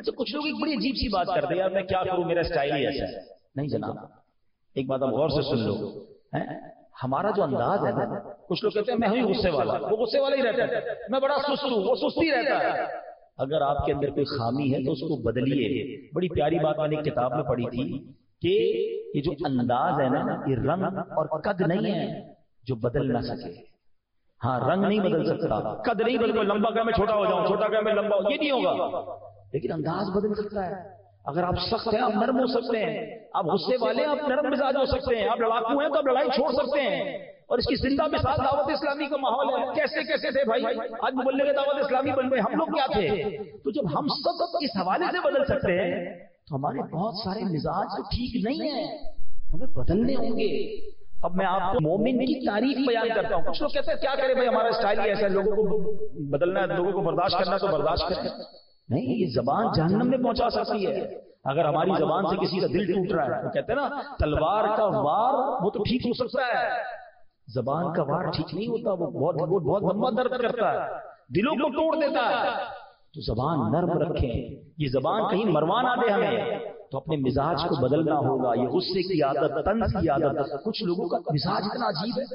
اچھا کچھ لوگ ایک بڑی عجیب سی بات کرتے ہیں، یار میں کیا کروں، میرا اسٹائل ہی ایسا ہے. نہیں جناب، ایک بات آپ غور سے سن لو. ہمارا جو انداز ہے نا، کچھ لوگ کہتے ہیں میں ہوں غصے والا، وہ غصے والا ہی رہتا ہے. میں بڑا سست ہوں، وہ سست ہی رہتا ہے. اگر آپ کے اندر کوئی خامی ہے تو اس کو بدلیے. بڑی پیاری بات میں نے ایک کتاب میں پڑھی تھی کہ یہ جو انداز ہے نا، یہ رنگ اور قد نہیں ہے جو بدل نہ سکے. ہاں رنگ نہیں بدل سکتا، قد نہیں بدل، لمبا کیا میں چھوٹا ہو جاؤں، چھوٹا کیا میں لمبا ہوں، یہ نہیں ہوگا. لیکن انداز بدل سکتا ہے. اگر آپ سخت ہیں آپ نرم ہو سکتے ہیں، آپ غصے والے ہیں آپ نرم مزاج ہو سکتے ہیں، آپ لڑاکو ہیں تو آپ لڑائی چھوڑ سکتے ہیں. اور اس کی زندہ مثال دعوت اسلامی کا ماحول ہے. کیسے کیسے تھے بھائی، آج مبلغ دعوت اسلامی بن گئے، ہم لوگ کیا تھے؟ تو جب ہم سب اس حوالے سے بدل سکتے ہیں تو ہمارے بہت سارے مزاج تو ٹھیک نہیں ہیں، ہمیں بدلنے ہوں گے. اب میں آپ کو مومن کی تعریف بیان کرتا ہوں. کچھ لوگ کہتے ہیں کیا کرے بھائی، ہمارا اسٹائل ہی ایسا ہے، لوگوں کو بدلنا ہے، لوگوں کو برداشت کرنا تو برداشت کریں. نہیں، یہ زبان جہنم میں پہنچا سکتی ہے. اگر ہماری زبان سے کسی کا دل ٹوٹ رہا ہے تو کہتے ہیں نا تلوار کا وار وہ تو ٹھیک ہو سکتا ہے، زبان کا وار ٹھیک نہیں ہوتا، وہ بہت لمبا درد کرتا ہے، دلوں کو توڑ دیتا ہے. تو زبان نرم رکھیں، یہ زبان کہیں مروا نہ دے ہمیں. تو اپنے مزاج کو بدلنا ہوگا. یہ غصے کی عادت، طنز کی عادت، کچھ لوگوں کا مزاج اتنا عجیب ہے،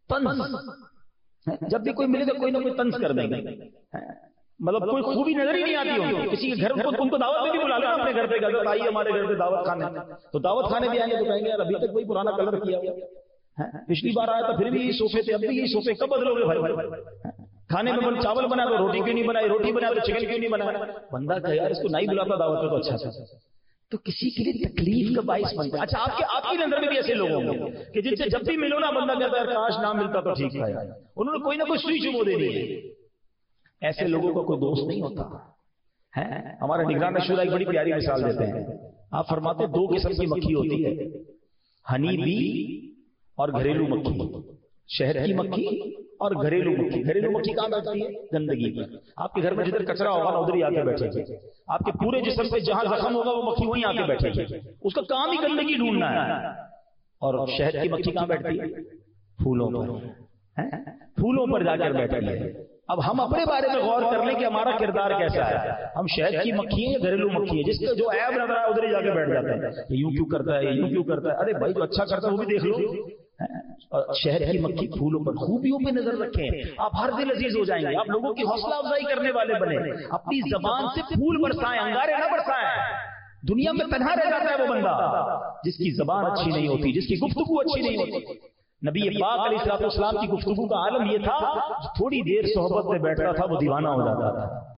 طنز. جب بھی کوئی ملے تو کوئی نہ کوئی طنز کر دیں گے. مطلب کوئی خوبی نظر ہی نہیں آتی ہوگی. کسی کے گھر ان کو دعوت میں بھی بلا لینا اپنے گھر پہ، گھر آئیے ہمارے گھر پہ دعوت کھانے. تو دعوت کھانے بھی آئیں گے تو کہیں گے یار ابھی تک کوئی پرانا کلر کیا ہوا، پچھلی بار آیا تو پھر بھی یہی صوفے تھے، اب بھی یہی صوفے، کب بدلو گے بھائی؟ کھانے میں چاول بنا تو روٹی کیوں نہیں بنائی، روٹی بنا تو چکن کیوں نہیں بنایا؟ بندہ کہ یار اس کو نہیں بلاتا دعوت میں تو اچھا تھا. تو کسی کے لیے تکلیف کا باعث بنتا ہے. اچھا آپ کی نظر میں بھی ایسے لوگ ہوں گے کہ جن سے جب بھی ملو نا بندہ کہتا ہے کاش نہ ملتا تو ٹھیک ہے، انہوں نے کوئی نہ کوئی سوئی چبو دینی ہے. ایسے لوگوں کا کوئی دوست نہیں ہوتا ہے. ہمارے نگران شورا ایک بڑی پیاری مثال دیتے ہیں. آپ فرماتے دو قسم کی مکھی ہوتی ہے، ہنی بی اور گھریلو مکھی. شہد کی مکھی اور گھریلو مکھی. گھریلو مکھی کہاں بیٹھتی ہے؟ گندگی پر. آپ کے گھر میں جدھر کچرا ہوگا نا ادھر ہی آ کے بیٹھے گی. آپ کے پورے جسم پہ جہاں زخم ہوگا وہ مکھی وہیں آ کے بیٹھے گی. اس کا کام ہی گندگی ڈھونڈنا ہے. اور شہد کی مکھی کہاں بیٹھتی ہے؟ پھولوں پر. پھولوں پر جا کر بیٹھتی ہے. اب ہم اپنے بارے میں غور کر لیں کہ ہمارا کردار کیسا ہے. ہم شہد کی مکھی ہیں یا گھریلو مکھی ہیں؟ جس کا جو عیب نظر آئے ادھر ہی جا کے بیٹھ جاتے ہیں. یہ یوں کیوں کرتا ہے، یہ یوں کیوں کرتا ہے. ارے بھائی جو اچھا کرتا ہے وہ بھی دیکھ لو. شہد کی مکھی پھولوں پر، خوبیوں پہ نظر رکھیں. آپ ہر دل عزیز ہو جائیں گے. آپ لوگوں کی حوصلہ افزائی کرنے والے بنے. اپنی زبان سے پھول برسائیں، انگارے نہ برسائیں. دنیا میں تنہا رہ جاتا ہے وہ بندہ جس کی زبان اچھی نہیں ہوتی، جس کی گفتگو اچھی نہیں ہوتی. نبی پاک علیہ الصلوۃ والسلام کی گفتگو کا عالم یہ تھا، تھوڑی دیر صحبت میں بیٹھتا تھا وہ دیوانہ ہو جاتا تھا.